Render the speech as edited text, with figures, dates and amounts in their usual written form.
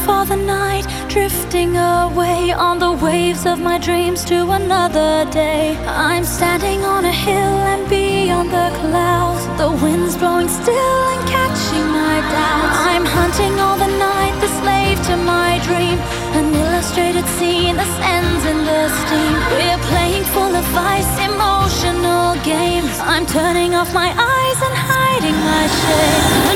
for the night, drifting away on the waves of my dreams to another day. I'm standing on a hill and beyond the clouds, the wind's blowing still and catching my doubts. I'm hunting all the night, the slave to my dream, an illustrated scene that ends in the steam. We're playing full of vice, emotional games. I'm turning off my eyes and hiding my shame.